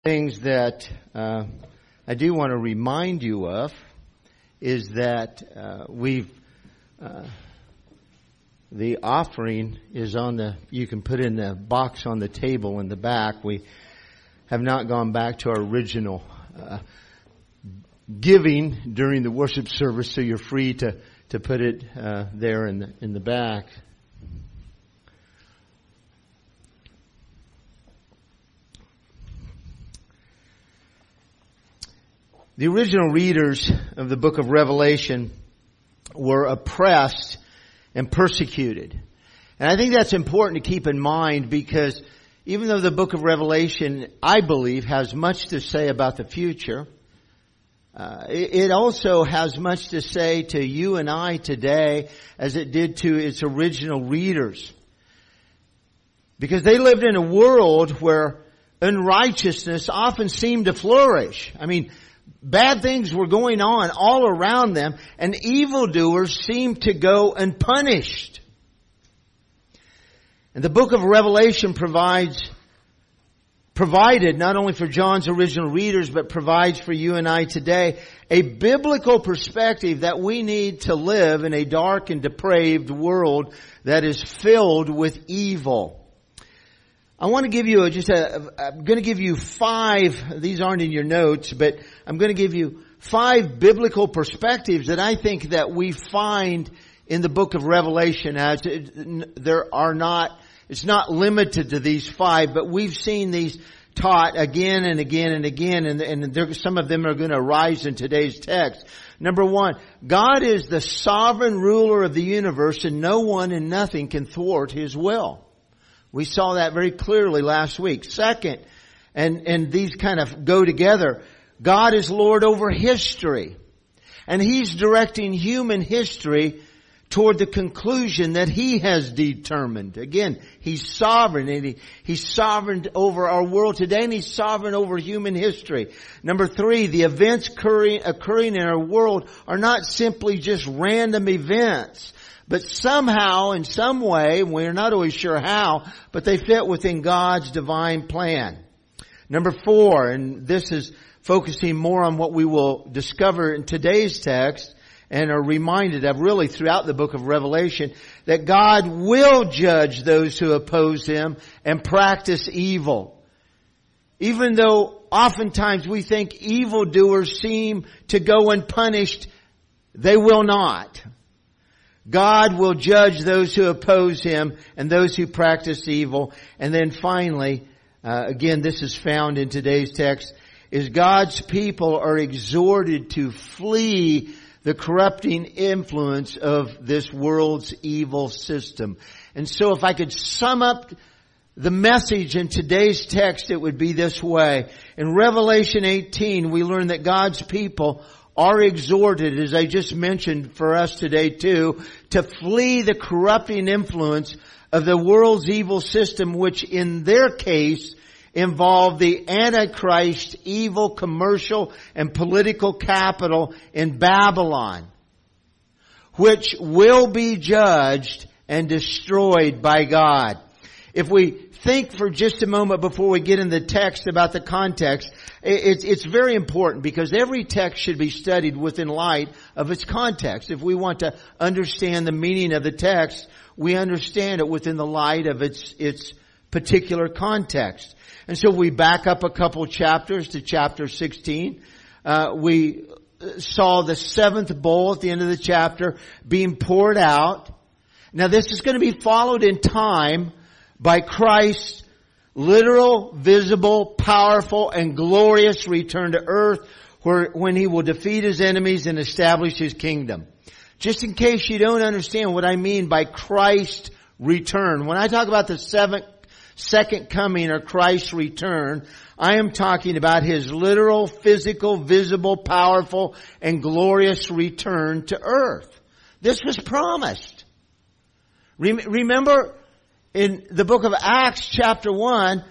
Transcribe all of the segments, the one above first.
Things that I do want to remind you of is that the offering is you can put in the box on the table in the back. We have not gone back to our original giving during the worship service, so you're free to put it there in the back. The original readers of the book of Revelation were oppressed and persecuted. And I think that's important to keep in mind because even though the book of Revelation, I believe, has much to say about the future, it also has much to say to you and I today as it did to its original readers. Because they lived in a world where unrighteousness often seemed to flourish. I mean, bad things were going on all around them, and evildoers seemed to go unpunished. And the book of Revelation provided not only for John's original readers, but provides for you and I today a biblical perspective that we need to live in a dark and depraved world that is filled with evil. I want to give you I'm going to give you 5, these aren't in your notes, but I'm going to give you 5 biblical perspectives that I think that we find in the book of Revelation it's not limited to these 5, but we've seen these taught again and again and again, and some of them are going to arise in today's text. Number 1, God is the sovereign ruler of the universe, and no one and nothing can thwart His will. We saw that very clearly last week. Second, and these kind of go together, God is Lord over history. And He's directing human history toward the conclusion that He has determined. Again, He's sovereign, and He's sovereign over our world today, and He's sovereign over human history. Number 3, the events occurring in our world are not simply just random events, but somehow, in some way, we're not always sure how, but they fit within God's divine plan. Number 4, and this is focusing more on what we will discover in today's text and are reminded of really throughout the book of Revelation, that God will judge those who oppose Him and practice evil. Even though oftentimes we think evildoers seem to go unpunished, they will not. God will judge those who oppose Him and those who practice evil. And then finally, again, this is found in today's text, is God's people are exhorted to flee the corrupting influence of this world's evil system. And so if I could sum up the message in today's text, it would be this way. In Revelation 18, we learn that God's people are exhorted, as I just mentioned for us today too, to flee the corrupting influence of the world's evil system, which in their case involved the Antichrist evil commercial and political capital in Babylon, which will be judged and destroyed by God. If we think for just a moment before we get in the text about the context, it's very important because every text should be studied within light of its context. If we want to understand the meaning of the text, we understand it within the light of its particular context. And so we back up a couple chapters to chapter 16. We saw the 7th bowl at the end of the chapter being poured out. Now this is going to be followed in time by Christ's literal, visible, powerful, and glorious return to earth when He will defeat His enemies and establish His kingdom. Just in case you don't understand what I mean by Christ's return, when I talk about the second coming or Christ's return, I am talking about His literal, physical, visible, powerful, and glorious return to earth. This was promised. Remember, in the book of Acts chapter 1,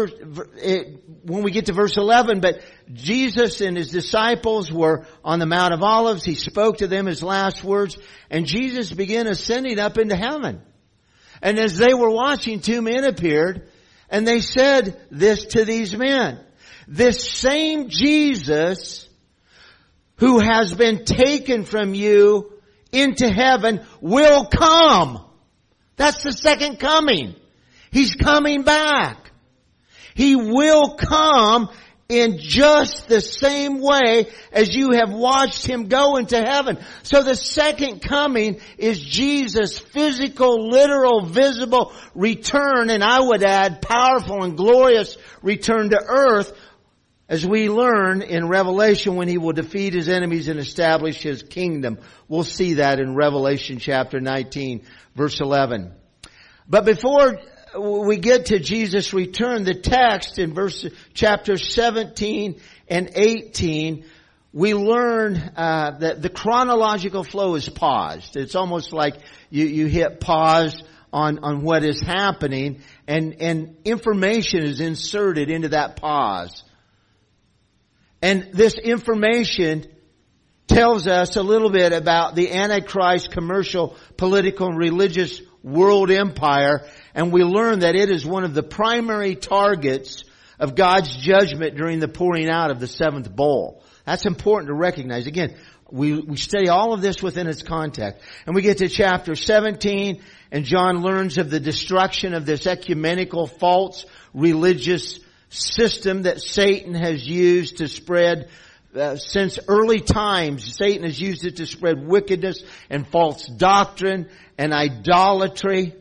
when we get to verse 11, but Jesus and His disciples were on the Mount of Olives. He spoke to them His last words, and Jesus began ascending up into heaven. And as they were watching, 2 men appeared, and they said this to these men. this same Jesus who has been taken from you into heaven will come. That's the second coming. He's coming back. He will come in just the same way as you have watched Him go into heaven. So the second coming is Jesus' physical, literal, visible return, and I would add powerful and glorious return to earth, as we learn in Revelation when He will defeat His enemies and establish His kingdom. We'll see that in Revelation chapter 19, verse 11. But before we get to Jesus' return, the text in chapter 17 and 18, we learn that the chronological flow is paused. It's almost like you hit pause on what is happening, and information is inserted into that pause. And this information tells us a little bit about the Antichrist commercial, political, and religious world empire, and we learn that it is one of the primary targets of God's judgment during the pouring out of the seventh bowl. That's important to recognize. Again, we study all of this within its context. And we get to chapter 17, and John learns of the destruction of this ecumenical false religious system that Satan has used to spread since early times. Satan has used it to spread wickedness and false doctrine and idolatry.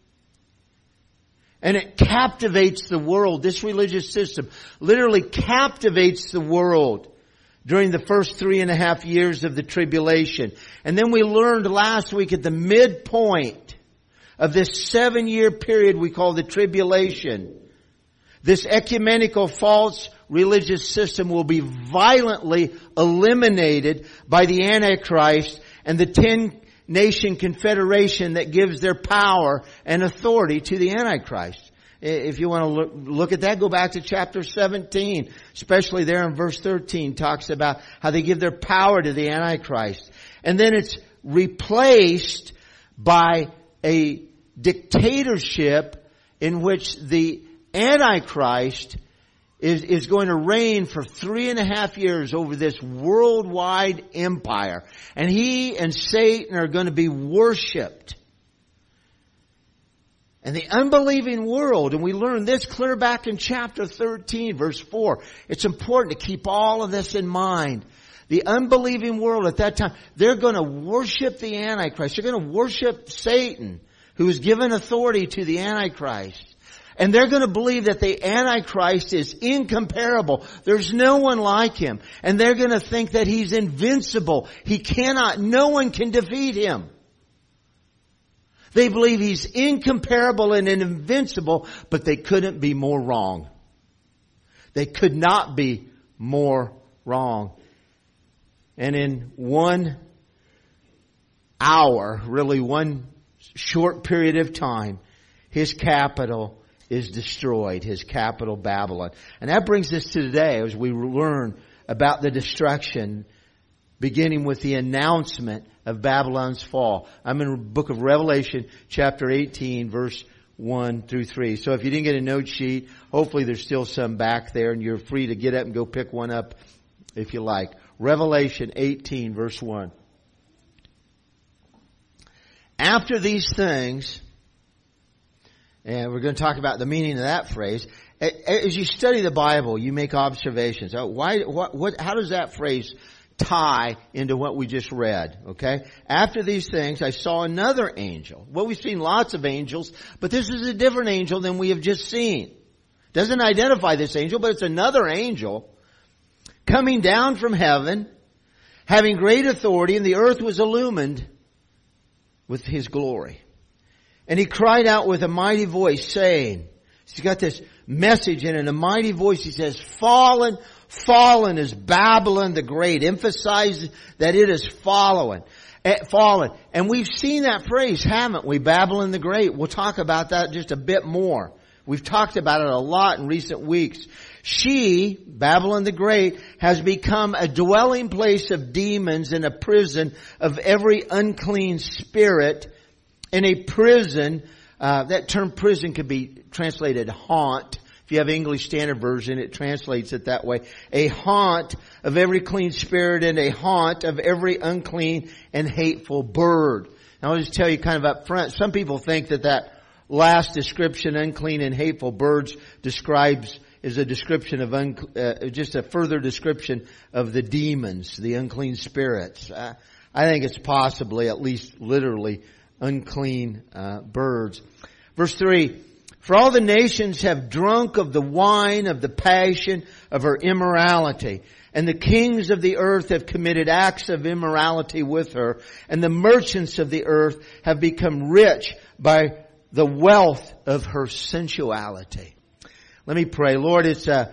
And it captivates the world. This religious system literally captivates the world during the first 3.5 years of the tribulation. And then we learned last week at the midpoint of this 7-year period we call the tribulation, this ecumenical false religious system will be violently eliminated by the Antichrist and the 10-nation confederation that gives their power and authority to the Antichrist. If you want to look at that, go back to chapter 17, especially there in verse 13, talks about how they give their power to the Antichrist. And then it's replaced by a dictatorship in which the Antichrist is going to reign for 3.5 years over this worldwide empire. And he and Satan are going to be worshipped. And the unbelieving world, and we learn this clear back in chapter 13, verse 4. It's important to keep all of this in mind. The unbelieving world at that time, they're going to worship the Antichrist. They're going to worship Satan, who is given authority to the Antichrist. And they're going to believe that the Antichrist is incomparable. There's no one like him. And they're going to think that he's invincible. No one can defeat him. They believe he's incomparable and invincible, but they couldn't be more wrong. They could not be more wrong. And in 1 hour, really one short period of time, his capital is destroyed, his capital Babylon. And that brings us to today as we learn about the destruction, beginning with the announcement of Babylon's fall. I'm in the book of Revelation, chapter 18, verse 1 through 3. So if you didn't get a note sheet, hopefully there's still some back there, and you're free to get up and go pick one up if you like. Revelation 18, verse 1. After these things, and we're going to talk about the meaning of that phrase. As you study the Bible, you make observations. How does that phrase tie into what we just read? Okay? After these things, I saw another angel. Well, we've seen lots of angels, but this is a different angel than we have just seen. Doesn't identify this angel, but it's another angel coming down from heaven, having great authority, and the earth was illumined with his glory. And he cried out with a mighty voice, saying, he's got this message in a mighty voice. He says, fallen, fallen is Babylon the Great. Emphasize that it is fallen. And we've seen that phrase, haven't we? Babylon the Great. We'll talk about that just a bit more. We've talked about it a lot in recent weeks. She, Babylon the Great, has become a dwelling place of demons and a prison of every unclean spirit. In a prison, that term prison could be translated haunt. If you have English Standard Version, it translates it that way. A haunt of every clean spirit and a haunt of every unclean and hateful bird. Now I'll just tell you kind of up front, some people think that last description, unclean and hateful birds, is a description of just a further description of the demons, the unclean spirits. I think it's possibly, at least literally, unclean birds. Verse 3, for all the nations have drunk of the wine of the passion of her immorality, and the kings of the earth have committed acts of immorality with her, and the merchants of the earth have become rich by the wealth of her sensuality. Let me pray. Lord, it's a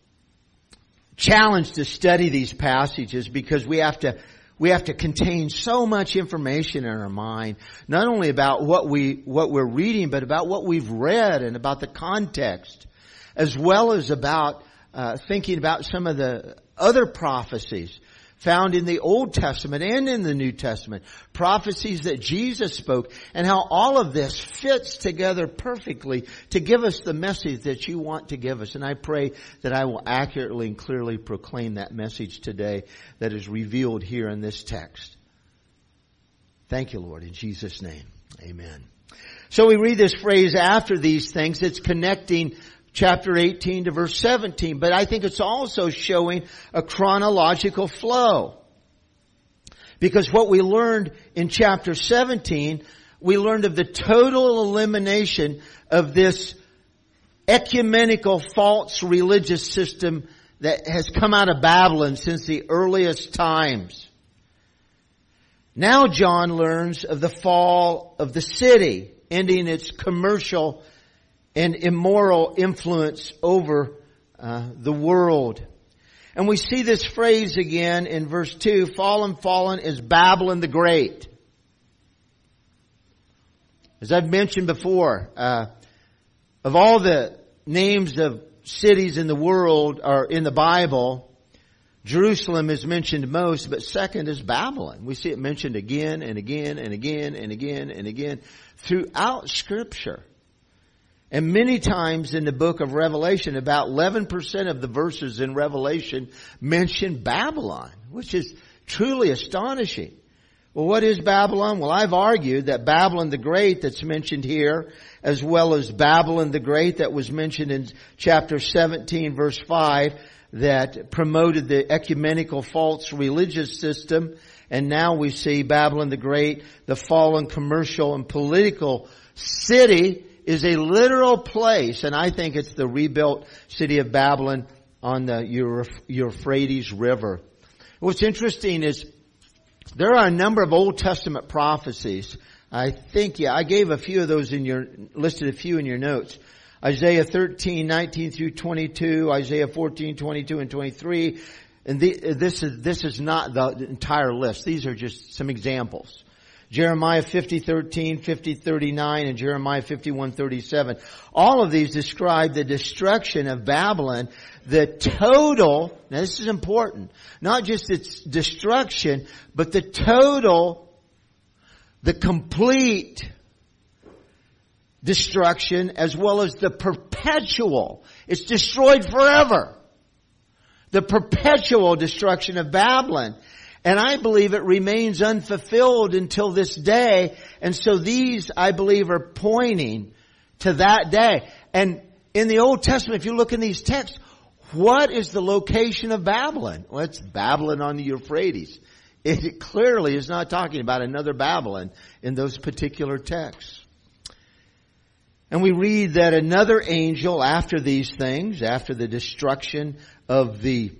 challenge to study these passages because we have to contain so much information in our mind, not only about what we're reading, but about what we've read and about the context, as well as about thinking about some of the other prophecies found in the Old Testament and in the New Testament, prophecies that Jesus spoke, and how all of this fits together perfectly to give us the message that you want to give us. And I pray that I will accurately and clearly proclaim that message today that is revealed here in this text. Thank you, Lord, in Jesus' name. Amen. So we read this phrase, after these things. It's connecting chapter 18 to verse 17, but I think it's also showing a chronological flow. Because what we learned in chapter 17, we learned of the total elimination of this ecumenical false religious system that has come out of Babylon since the earliest times. Now John learns of the fall of the city, ending its commercial and immoral influence over the world. And we see this phrase again in verse 2, fallen is Babylon the Great. As I've mentioned before, of all the names of cities in the world or in the Bible, Jerusalem is mentioned most, but second is Babylon. We see it mentioned again and again and again and again and again throughout Scripture. And many times in the book of Revelation, about 11% of the verses in Revelation mention Babylon, which is truly astonishing. Well, what is Babylon? Well, I've argued that Babylon the Great that's mentioned here, as well as Babylon the Great that was mentioned in chapter 17, verse 5, that promoted the ecumenical false religious system. And now we see Babylon the Great, the fallen commercial and political city, is a literal place, and I think it's the rebuilt city of Babylon on the Euphrates River. What's interesting is there are a number of Old Testament prophecies. I gave a few of those listed a few in your notes. Isaiah 13, 19 through 22, Isaiah 14, 22 and 23. And this is not the entire list. These are just some examples. Jeremiah 50:13, 50:39, and Jeremiah 51:37. All of these describe the destruction of Babylon, the total, now this is important, not just its destruction, but the complete destruction as well as the perpetual. It's destroyed forever. The perpetual destruction of Babylon. And I believe it remains unfulfilled until this day. And so these, I believe, are pointing to that day. And in the Old Testament, if you look in these texts, what is the location of Babylon? Well, it's Babylon on the Euphrates. It clearly is not talking about another Babylon in those particular texts. And we read that another angel, after these things, after the destruction of the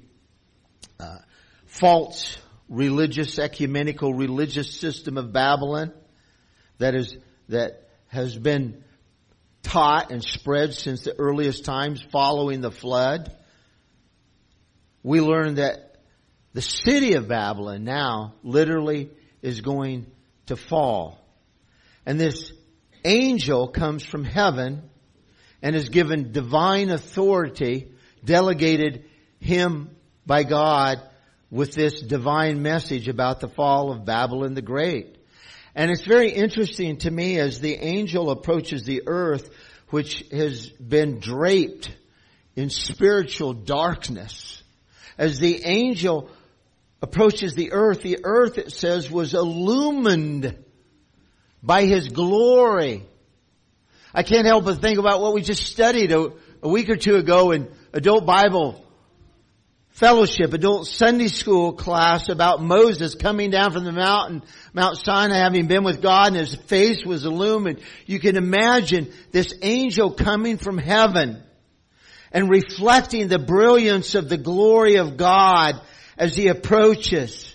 false religious, ecumenical religious system of Babylon that has been taught and spread since the earliest times following the flood, we learn that the city of Babylon now literally is going to fall. And this angel comes from heaven and is given divine authority, delegated him by God with this divine message about the fall of Babylon the Great. And it's very interesting to me as the angel approaches the earth, which has been draped in spiritual darkness. As the angel approaches the earth, it says, was illumined by His glory. I can't help but think about what we just studied a week or two ago in adult Bible fellowship, adult Sunday school class, about Moses coming down from the mountain, Mount Sinai, having been with God, and his face was illumined. You can imagine this angel coming from heaven and reflecting the brilliance of the glory of God as he approaches,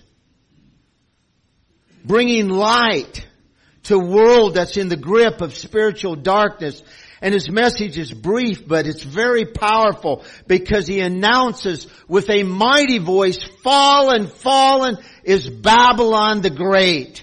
bringing light to a world that's in the grip of spiritual darkness. And his message is brief, but it's very powerful, because he announces with a mighty voice, "Fallen, fallen is Babylon the Great."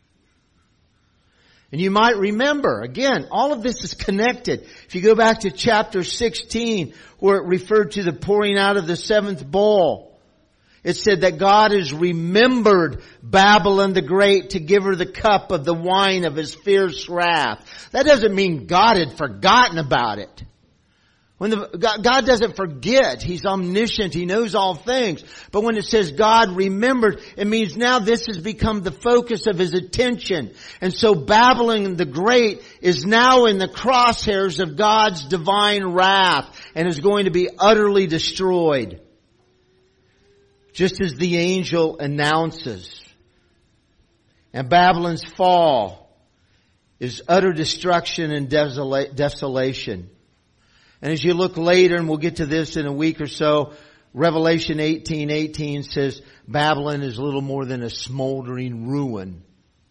And you might remember, again, all of this is connected. If you go back to chapter 16, where it referred to the pouring out of the seventh bowl, it said that God has remembered Babylon the Great to give her the cup of the wine of His fierce wrath. That doesn't mean God had forgotten about it. God doesn't forget. He's omniscient. He knows all things. But when it says God remembered, it means now this has become the focus of His attention. And so Babylon the Great is now in the crosshairs of God's divine wrath and is going to be utterly destroyed, just as the angel announces. And Babylon's fall is utter destruction and desolation. And as you look later, and we'll get to this in a week or so, Revelation 18:18 says Babylon is little more than a smoldering ruin.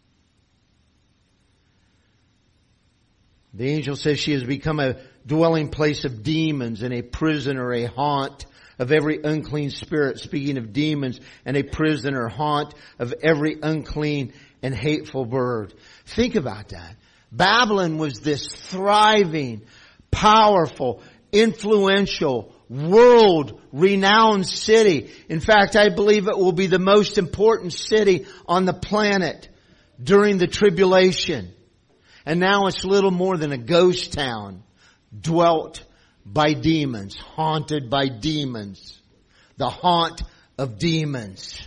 The angel says she has become a dwelling place of demons and a prisoner, a haunt of every unclean spirit, speaking of demons, and a prisoner, haunt of every unclean and hateful bird. Think about that. Babylon was this thriving, powerful, influential, world-renowned city. In fact, I believe it will be the most important city on the planet during the tribulation. And now it's little more than a ghost town, dwelt by demons, haunted by demons, the haunt of demons.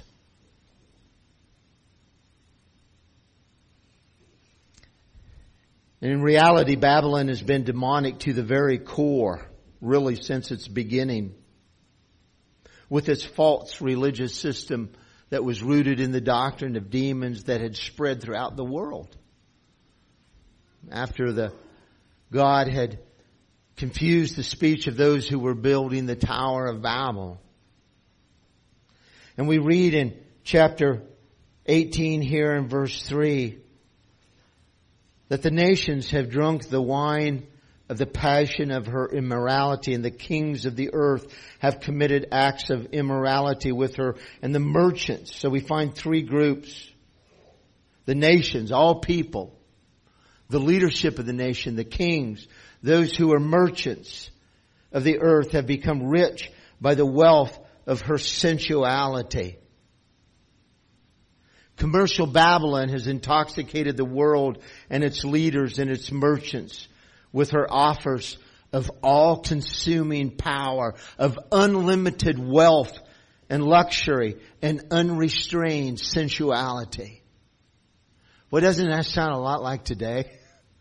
And in reality, Babylon has been demonic to the very core, really since its beginning, with its false religious system that was rooted in the doctrine of demons that had spread throughout the world. After God had confused the speech of those who were building the Tower of Babel. And we read in chapter 18 here in verse 3 that the nations have drunk the wine of the passion of her immorality, and the kings of the earth have committed acts of immorality with her, and the merchants. So we find three groups. The nations, all people. The leadership of the nation, the kings, those who are merchants of the earth, have become rich by the wealth of her sensuality. Commercial Babylon has intoxicated the world and its leaders and its merchants with her offers of all-consuming power, of unlimited wealth and luxury and unrestrained sensuality. Well, doesn't that sound a lot like today?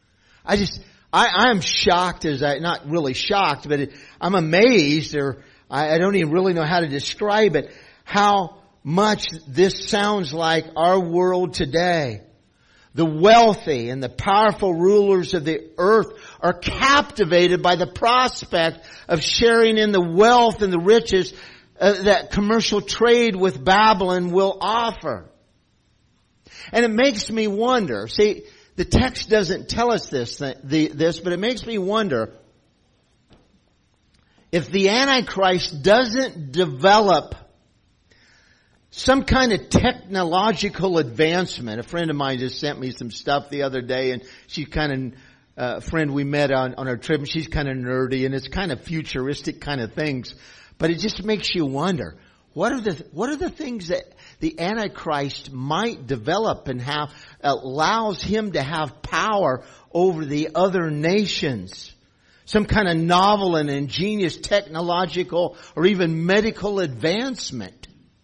I am shocked, not really shocked, but I'm amazed, or I don't even really know how to describe it, how much this sounds like our world today. The wealthy and the powerful rulers of the earth are captivated by the prospect of sharing in the wealth and the riches that commercial trade with Babylon will offer. And it makes me wonder, see, the text doesn't tell us this, but it makes me wonder if the Antichrist doesn't develop some kind of technological advancement. A friend of mine just sent me some stuff the other day, and she's kind of a friend we met on our trip, and she's kind of nerdy, and it's kind of futuristic kind of things. But it just makes you wonder, what are the things that the Antichrist might develop and how allows him to have power over the other nations? some kind of novel and ingenious technological or even medical advancement.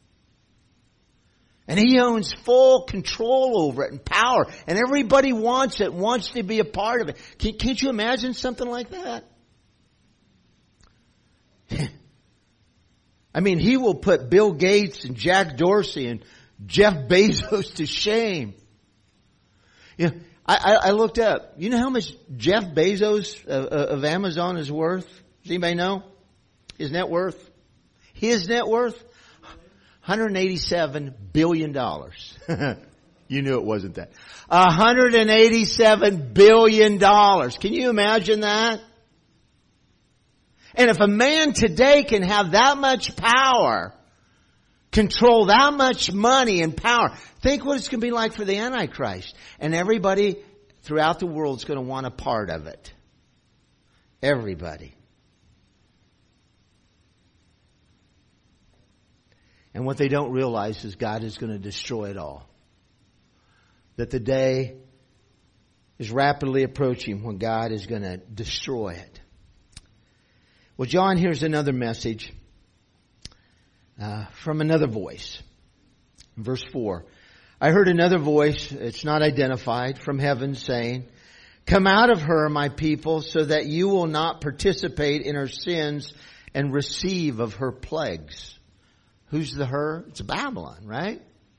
And he owns full control over it and power. And everybody wants it, wants to be a part of it. Can't you imagine something like that? I mean, he will put Bill Gates and Jack Dorsey and Jeff Bezos to shame. You know, I looked up. You know how much Jeff Bezos of Amazon is worth? Does anybody know his net worth? His net worth? $187 billion. You knew it wasn't that. $187 billion. Can you imagine that? And if a man today can have that much power, control that much money and power, think what it's going to be like for the Antichrist. And everybody throughout the world is going to want a part of it. Everybody. And what they don't realize is God is going to destroy it all. That the day is rapidly approaching when God is going to destroy it. Well, John hears another message from another voice. In verse 4, I heard another voice, it's not identified, from heaven saying, come out of her, my people, so that you will not participate in her sins and receive of her plagues. Who's the her? It's Babylon, right?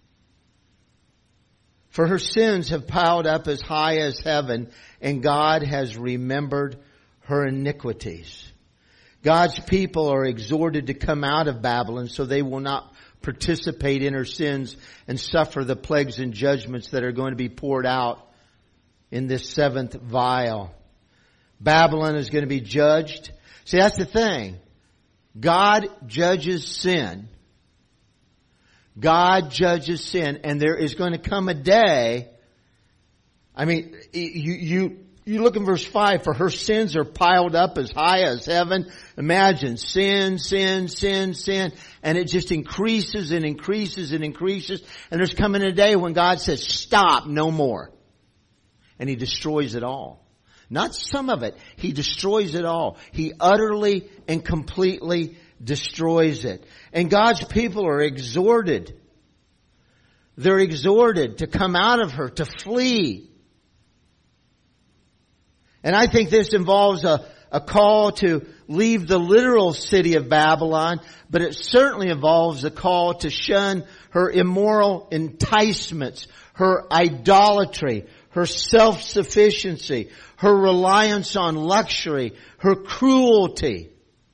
For her sins have piled up as high as heaven, and God has remembered her iniquities. God's people are exhorted to come out of Babylon so they will not participate in her sins and suffer the plagues and judgments that are going to be poured out in this seventh vial. Babylon is going to be judged. See, that's the thing. God judges sin. God judges sin, and there is going to come a day. I mean, you look in verse 5, for her sins are piled up as high as heaven. Imagine sin, sin, sin, sin. And it just increases and increases and increases. And there's coming a day when God says, stop, no more. And He destroys it all. Not some of it. He destroys it all. He utterly and completely destroys it. And God's people are exhorted. They're exhorted to come out of her, to flee. And I think this involves a call to leave the literal city of Babylon, but it certainly involves a call to shun her immoral enticements, her idolatry, her self-sufficiency, her reliance on luxury, her cruelty.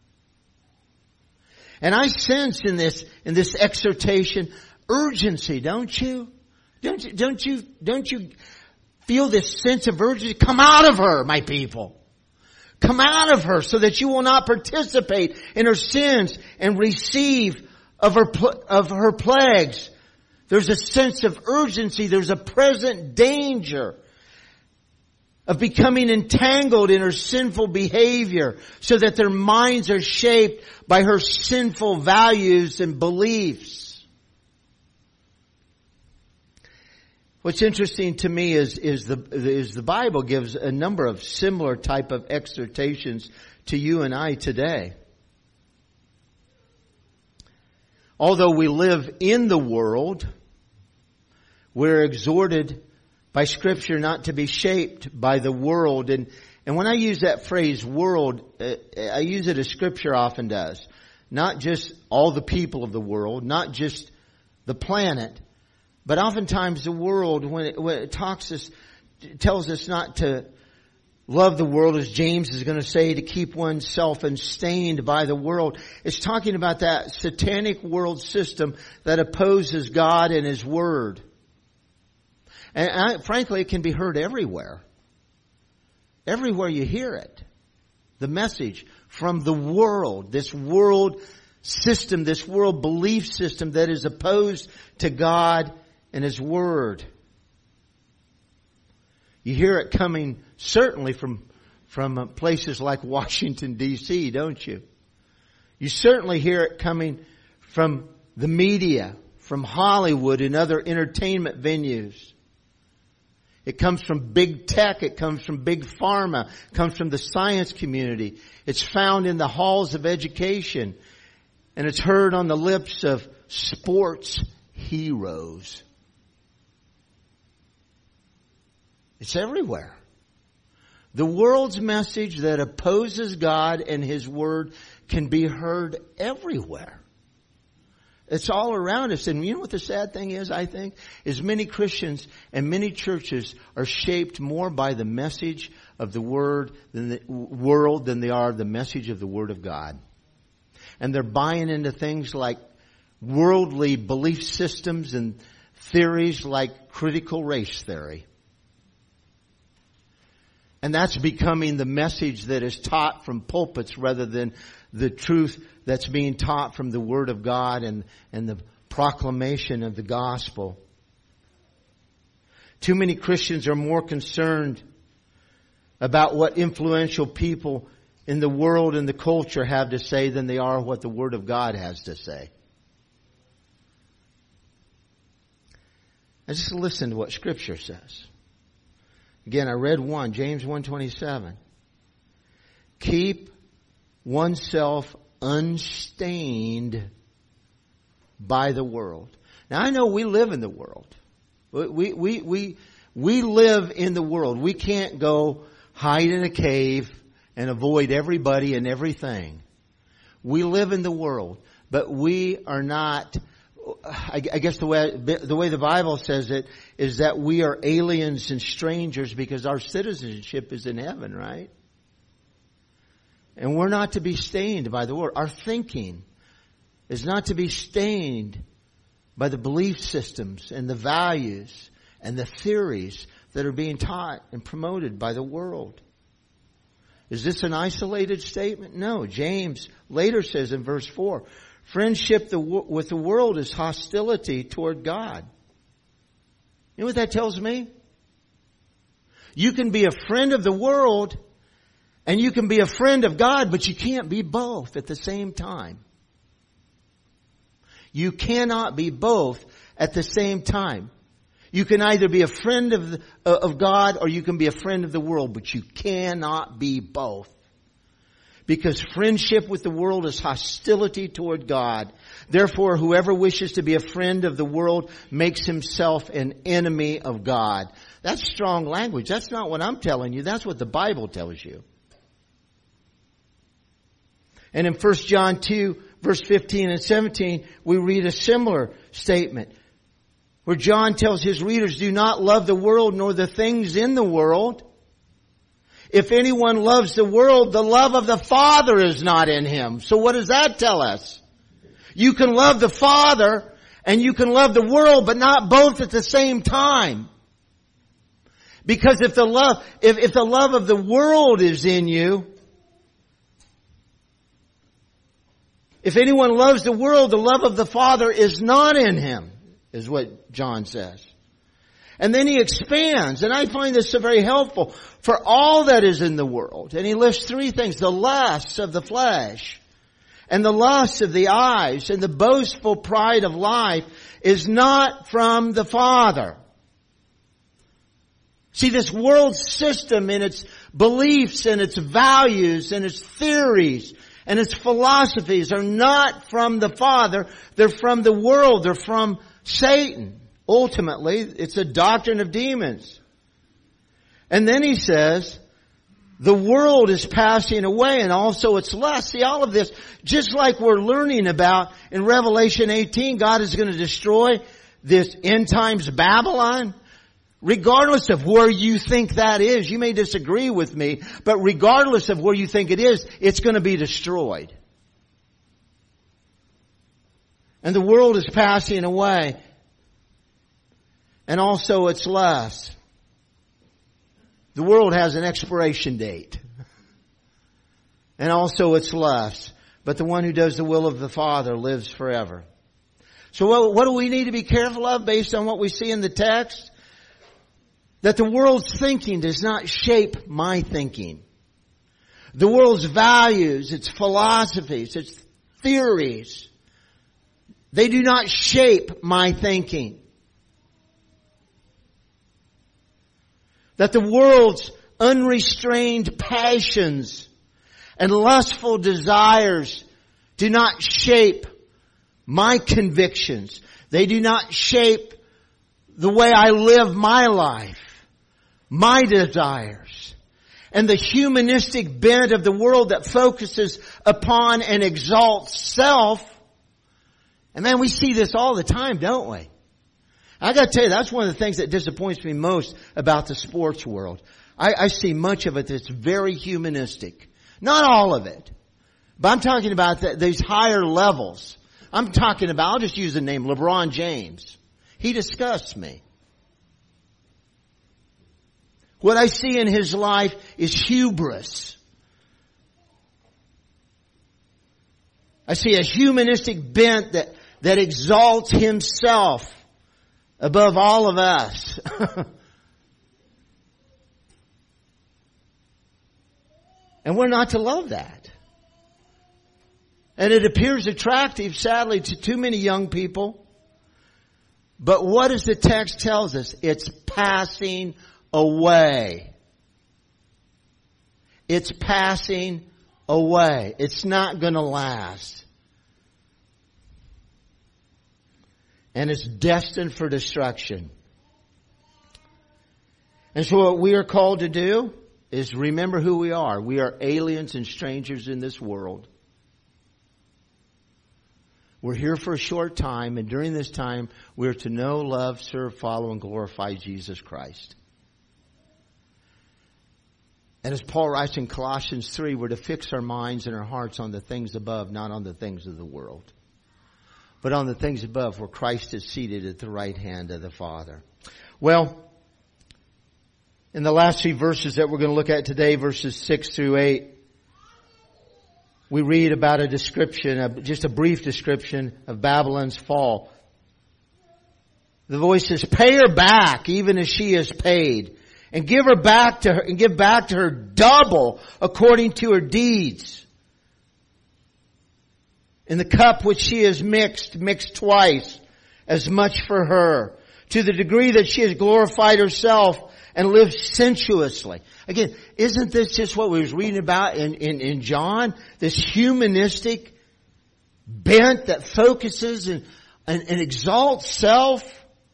And I sense in this exhortation urgency, don't you? Don't you feel this sense of urgency? Come out of her, my people. Come out of her so that you will not participate in her sins and receive of her plagues. There's a sense of urgency. There's a present danger of becoming entangled in her sinful behavior so that their minds are shaped by her sinful values and beliefs. What's interesting to me is the Bible gives a number of similar type of exhortations to you and I today. Although we live in the world, we're exhorted by Scripture not to be shaped by the world. And when I use that phrase world, I use it as Scripture often does. Not just all the people of the world, not just the planet, but oftentimes the world, when it tells us not to love the world, as James is going to say, to keep oneself unstained by the world. It's talking about that satanic world system that opposes God and His Word. And frankly, it can be heard everywhere. Everywhere you hear it. The message from the world, this world system, this world belief system that is opposed to God and His Word. You hear it coming certainly from places like Washington, D.C., don't you? You certainly hear it coming from the media, from Hollywood and other entertainment venues. It comes from big tech. It comes from big pharma. It comes from the science community. It's found in the halls of education. And it's heard on the lips of sports heroes. It's everywhere. The world's message that opposes God and His Word can be heard everywhere. It's all around us. And you know what the sad thing is, I think? Is many Christians and many churches are shaped more by the message of the world than they are the message of the Word of God. And they're buying into things like worldly belief systems and theories like critical race theory. And that's becoming the message that is taught from pulpits rather than the truth that's being taught from the Word of God and the proclamation of the gospel. Too many Christians are more concerned about what influential people in the world and the culture have to say than they are what the Word of God has to say. And just listen to what Scripture says. Again, I read James 1:27. Keep oneself unstained by the world. Now I know we live in the world. We live in the world. We can't go hide in a cave and avoid everybody and everything. We live in the world, but we are not. I guess the way the Bible says it is that we are aliens and strangers because our citizenship is in heaven, right? And we're not to be stained by the world. Our thinking is not to be stained by the belief systems and the values and the theories that are being taught and promoted by the world. Is this an isolated statement? No. James later says in verse 4, friendship with the world is hostility toward God. You know what that tells me? You can be a friend of the world and you can be a friend of God, but you can't be both at the same time. You cannot be both at the same time. You can either be a friend of God or you can be a friend of the world, but you cannot be both. Because friendship with the world is hostility toward God. Therefore, whoever wishes to be a friend of the world makes himself an enemy of God. That's strong language. That's not what I'm telling you. That's what the Bible tells you. And in 1 John 2, verse 15 and 17, we read a similar statement where John tells his readers, do not love the world nor the things in the world. If anyone loves the world, the love of the Father is not in him. So what does that tell us? You can love the Father and you can love the world, but not both at the same time. Because if the love of the world is in you, if anyone loves the world, the love of the Father is not in him, is what John says. And then he expands, and I find this so very helpful, for all that is in the world. And he lists three things: the lusts of the flesh, and the lusts of the eyes, and the boastful pride of life is not from the Father. See, this world system and its beliefs and its values and its theories and its philosophies are not from the Father. They're from the world. They're from Satan. Ultimately, it's a doctrine of demons. And then he says, the world is passing away and also its lust. See, all of this, just like we're learning about in Revelation 18, God is going to destroy this end times Babylon. Regardless of where you think that is, you may disagree with me, but regardless of where you think it is, it's going to be destroyed. And the world is passing away. And also its lust. The world has an expiration date. And also its lust. But the one who does the will of the Father lives forever. So what do we need to be careful of based on what we see in the text? That the world's thinking does not shape my thinking. The world's values, its philosophies, its theories, they do not shape my thinking. that the world's unrestrained passions and lustful desires do not shape my convictions. They do not shape the way I live my life, my desires. And the humanistic bent of the world that focuses upon and exalts self. And man, we see this all the time, don't we? I gotta tell you, that's one of the things that disappoints me most about the sports world. I see much of it that's very humanistic. Not all of it. But I'm talking about these higher levels. I'm talking about, I'll just use the name LeBron James. He disgusts me. What I see in his life is hubris. I see a humanistic bent that exalts himself above all of us. And we're not to love that. And it appears attractive, sadly, to too many young people. But what does the text tells us? It's passing away. It's passing away. It's not going to last. And it's destined for destruction. And so what we are called to do is remember who we are. We are aliens and strangers in this world. We're here for a short time, and during this time, we're to know, love, serve, follow, and glorify Jesus Christ. And as Paul writes in Colossians 3, we're to fix our minds and our hearts on the things above, not on the things of the world. But on the things above, where Christ is seated at the right hand of the Father. Well, in the last few verses that we're going to look at today, verses 6 through 8, we read about a description, just a brief description of Babylon's fall. The voice says, "Pay her back, even as she is paid, and give back to her double according to her deeds. In the cup which she has mix twice as much for her, to the degree that she has glorified herself and lived sensuously." Again, isn't this just what we was reading about in John? This humanistic bent that focuses and exalts self.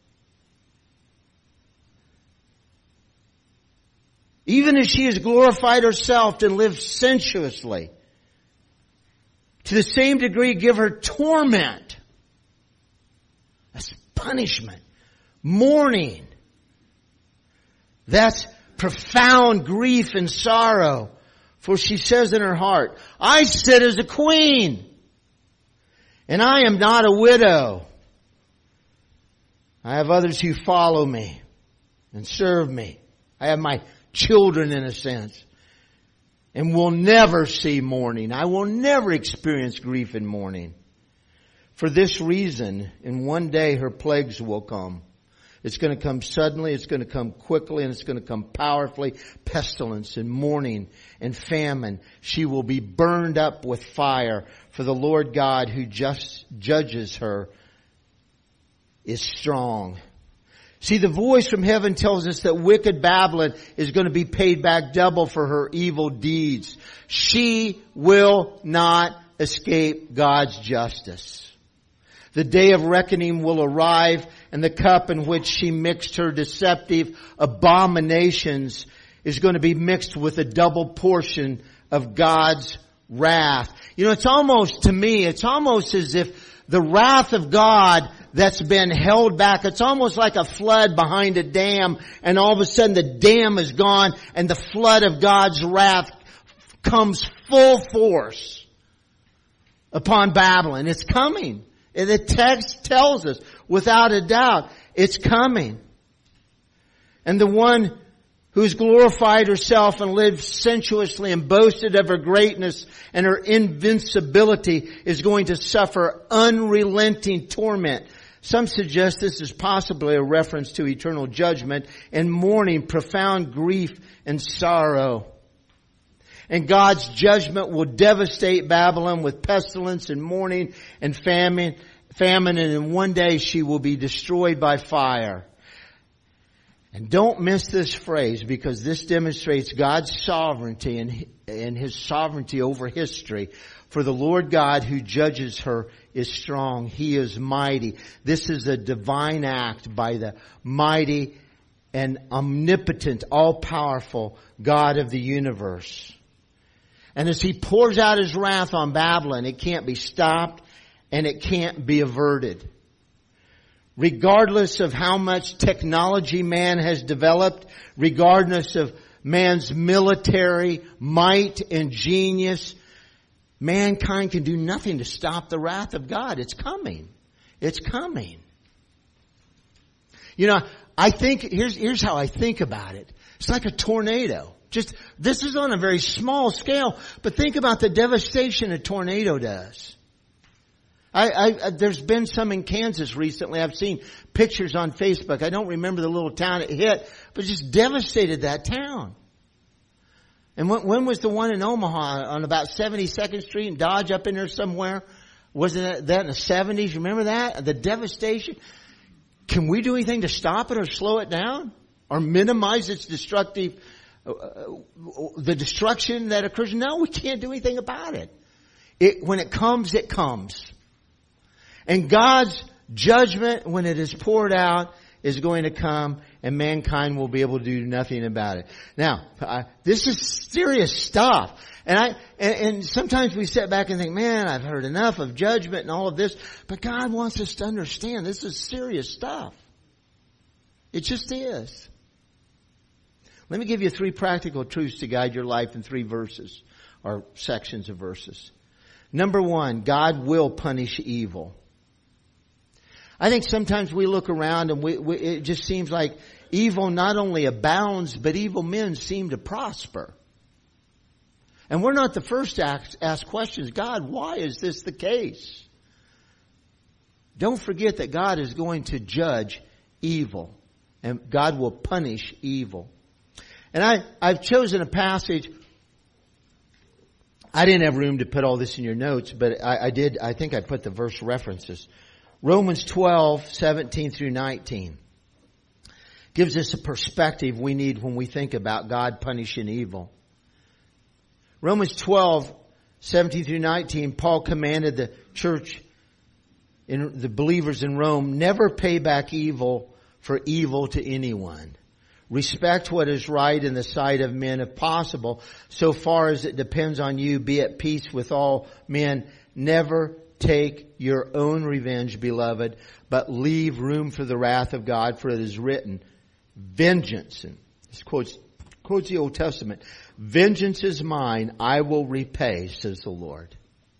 Even as she has glorified herself and lived sensuously. To the same degree, give her torment. That's punishment. Mourning. That's profound grief and sorrow. For she says in her heart, "I sit as a queen, and I am not a widow. I have others who follow me and serve me. I have my children, in a sense, and will never see mourning. I will never experience grief and mourning. For this reason, in one day her plagues will come. It's going to come suddenly, it's going to come quickly, and it's going to come powerfully. Pestilence and mourning and famine. She will be burned up with fire. For the Lord God who just judges her is strong." See, the voice from heaven tells us that wicked Babylon is going to be paid back double for her evil deeds. She will not escape God's justice. The day of reckoning will arrive, and the cup in which she mixed her deceptive abominations is going to be mixed with a double portion of God's wrath. You know, it's almost as if the wrath of God that's been held back, it's almost like a flood behind a dam, and all of a sudden the dam is gone and the flood of God's wrath comes full force upon Babylon. It's coming. And the text tells us, without a doubt, it's coming. And the one who's glorified herself and lived sensuously and boasted of her greatness and her invincibility is going to suffer unrelenting torment. Some suggest this is possibly a reference to eternal judgment and mourning, profound grief and sorrow. And God's judgment will devastate Babylon with pestilence and mourning and famine, and in one day she will be destroyed by fire. And don't miss this phrase, because this demonstrates God's sovereignty and His sovereignty over history. For the Lord God who judges her is strong. He is mighty. This is a divine act by the mighty and omnipotent, all-powerful God of the universe. And as He pours out His wrath on Babylon, it can't be stopped and it can't be averted. Regardless of how much technology man has developed, regardless of man's military might and genius, mankind can do nothing to stop the wrath of God. It's coming. It's coming. You know, I think, here's how I think about it. It's like a tornado. This is on a very small scale, but think about the devastation a tornado does. There's been some in Kansas recently. I've seen pictures on Facebook. I don't remember the little town it hit, but it just devastated that town. And when was the one in Omaha on about 72nd Street and Dodge up in there somewhere? Wasn't that in the 70s? Remember that? The devastation? Can we do anything to stop it or slow it down? Or minimize its the destruction that occurs? No, we can't do anything about it. When it comes, it comes. And God's judgment, when it is poured out, is going to come, and mankind will be able to do nothing about it. Now, this is serious stuff. And sometimes we sit back and think, man, I've heard enough of judgment and all of this. But God wants us to understand this is serious stuff. It just is. Let me give you 3 practical truths to guide your life in 3 verses, or sections of verses. Number 1, God will punish evil. I think sometimes we look around and it just seems like evil not only abounds, but evil men seem to prosper. And we're not the first to ask questions. God, why is this the case? Don't forget that God is going to judge evil, and God will punish evil. And I've chosen a passage. I didn't have room to put all this in your notes, but I did. I think I put the verse references. Romans 12:17 through 19 gives us a perspective we need when we think about God punishing evil. Romans 12:17 through 19, Paul commanded the church, the believers in Rome, never pay back evil for evil to anyone. Respect what is right in the sight of men if possible. So far as it depends on you, be at peace with all men. Never take your own revenge, beloved, but leave room for the wrath of God, for it is written, vengeance, and this quotes the Old Testament, vengeance is mine, I will repay, says the Lord.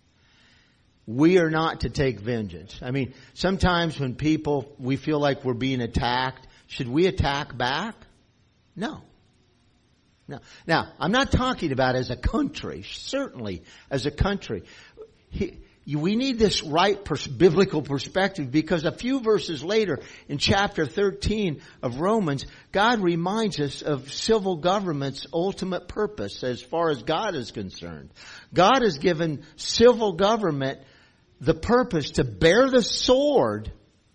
We are not to take vengeance. I mean, sometimes when we feel like we're being attacked, should we attack back? No. Now, I'm not talking about as a country, certainly as a country. We need this right biblical perspective, because a few verses later in chapter 13 of Romans, God reminds us of civil government's ultimate purpose as far as God is concerned. God has given civil government the purpose to bear the sword,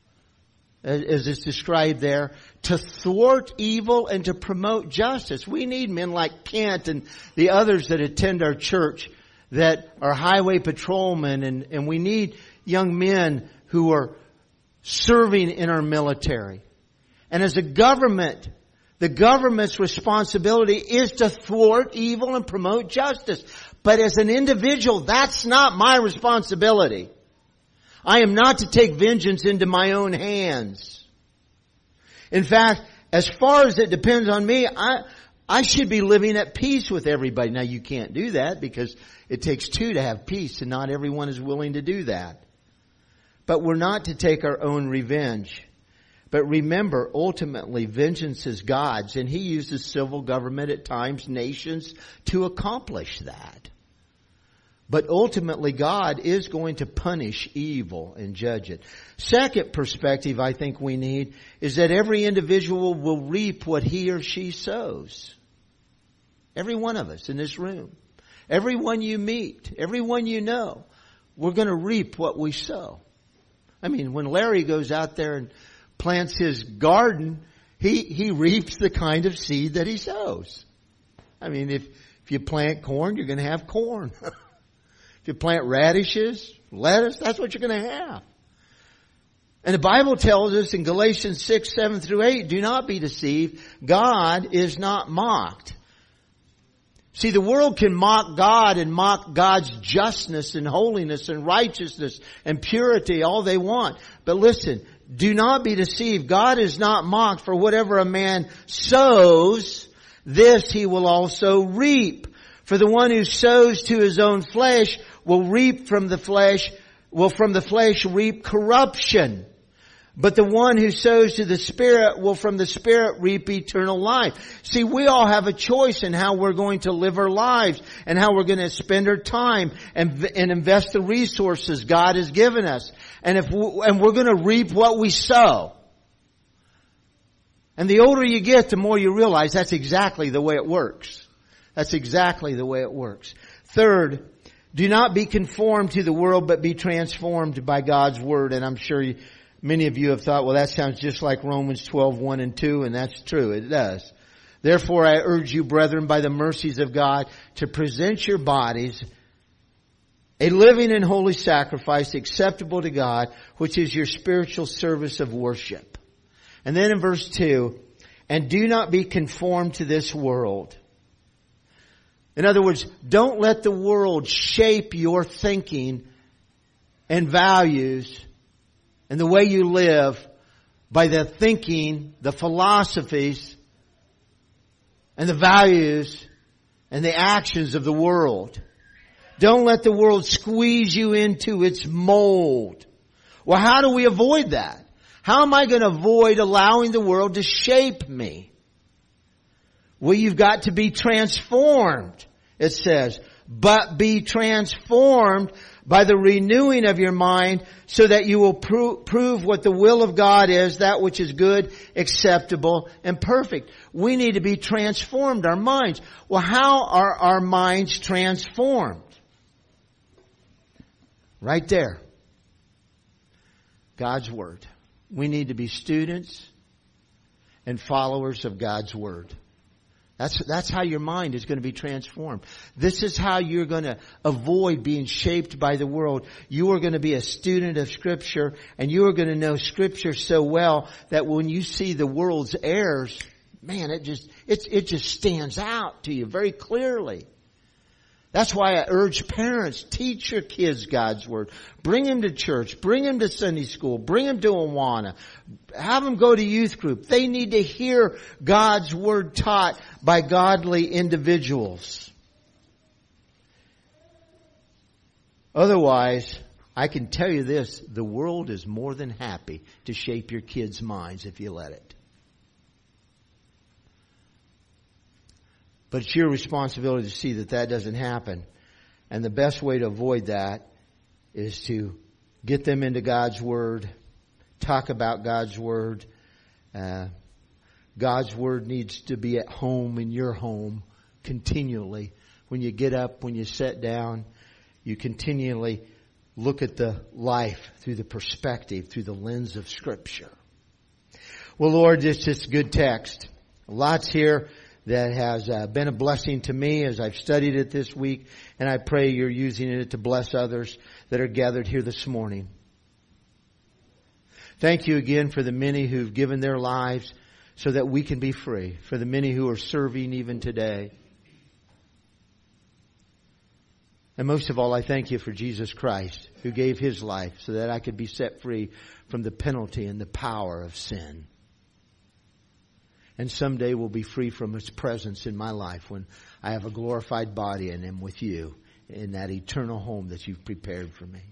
as it's described there, to thwart evil and to promote justice. We need men like Kent and the others that attend our church that are highway patrolmen, and we need young men who are serving in our military. And as a government, the government's responsibility is to thwart evil and promote justice. But as an individual, that's not my responsibility. I am not to take vengeance into my own hands. In fact, as far as it depends on me, I should be living at peace with everybody. Now, you can't do that because it takes 2 to have peace, and not everyone is willing to do that. But we're not to take our own revenge. But remember, ultimately, vengeance is God's, and He uses civil government at times, nations, to accomplish that. But ultimately, God is going to punish evil and judge it. Second perspective I think we need is that every individual will reap what he or she sows. Every one of us in this room. Everyone you meet. Everyone you know. We're going to reap what we sow. I mean, when Larry goes out there and plants his garden, He reaps the kind of seed that he sows. I mean, if you plant corn, you're going to have corn. If you plant radishes, lettuce, that's what you're going to have. And the Bible tells us in Galatians 6, 7 through 8, do not be deceived. God is not mocked. See, the world can mock God and mock God's justness and holiness and righteousness and purity all they want. But listen, do not be deceived. God is not mocked, for whatever a man sows, this he will also reap. For the one who sows to his own flesh will reap from the flesh reap corruption. But the one who sows to the Spirit will from the Spirit reap eternal life. See, we all have a choice in how we're going to live our lives and how we're going to spend our time and invest the resources God has given us. And we're going to reap what we sow. And the older you get, the more you realize that's exactly the way it works. That's exactly the way it works. Third, do not be conformed to the world, but be transformed by God's Word. And I'm sure many of you have thought, well, that sounds just like Romans 12, 1 and 2, and that's true. It does. Therefore, I urge you, brethren, by the mercies of God, to present your bodies a living and holy sacrifice acceptable to God, which is your spiritual service of worship. And then in verse 2, and do not be conformed to this world. In other words, don't let the world shape your thinking and values and the way you live by the thinking, the philosophies, and the values and the actions of the world. Don't let the world squeeze you into its mold. Well, how do we avoid that? How am I going to avoid allowing the world to shape me? Well, you've got to be transformed, it says. But be transformed by the renewing of your mind so that you will prove what the will of God is, that which is good, acceptable, and perfect. We need to be transformed, our minds. Well, how are our minds transformed? Right there. God's Word. We need to be students and followers of God's Word. That's how your mind is going to be transformed. This is how you're going to avoid being shaped by the world. You are going to be a student of Scripture, and you are going to know Scripture so well that when you see the world's errors, man, it just stands out to you very clearly. That's why I urge parents, teach your kids God's Word. Bring them to church. Bring them to Sunday school. Bring them to Awana. Have them go to youth group. They need to hear God's Word taught by godly individuals. Otherwise, I can tell you this, the world is more than happy to shape your kids' minds if you let it. But it's your responsibility to see that that doesn't happen. And the best way to avoid that is to get them into God's Word, talk about God's Word. God's Word needs to be at home in your home continually. When you get up, when you sit down, you continually look at the life through the perspective, through the lens of Scripture. Well, Lord, it's just a good text. Lots here that has been a blessing to me as I've studied it this week. And I pray you're using it to bless others that are gathered here this morning. Thank you again for the many who've given their lives so that we can be free. For the many who are serving even today. And most of all, I thank you for Jesus Christ who gave His life so that I could be set free from the penalty and the power of sin. And someday we'll be free from its presence in my life when I have a glorified body and am with you in that eternal home that you've prepared for me.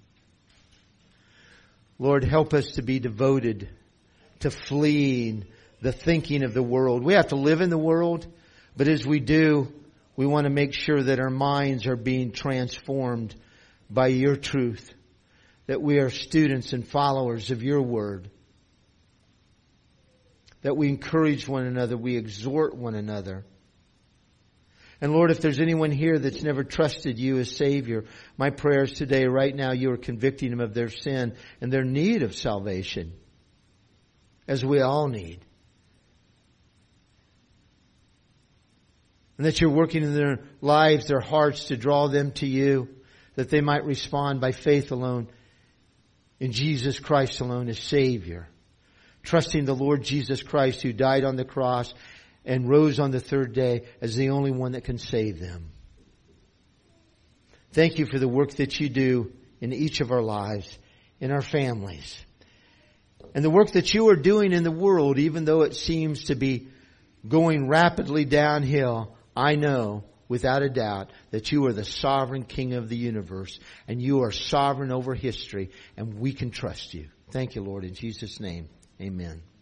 Lord, help us to be devoted to fleeing the thinking of the world. We have to live in the world, but as we do, we want to make sure that our minds are being transformed by your truth, that we are students and followers of your word. That we encourage one another, we exhort one another. And Lord, if there's anyone here that's never trusted you as Savior, my prayers today, right now, you are convicting them of their sin and their need of salvation, as we all need. And that you're working in their lives, their hearts, to draw them to you, that they might respond by faith alone in Jesus Christ alone as Savior. Trusting the Lord Jesus Christ, who died on the cross and rose on the third day, as the only one that can save them. Thank you for the work that you do in each of our lives, in our families. And the work that you are doing in the world, even though it seems to be going rapidly downhill, I know without a doubt that you are the sovereign King of the universe, and you are sovereign over history, and we can trust you. Thank you, Lord, in Jesus' name. Amen.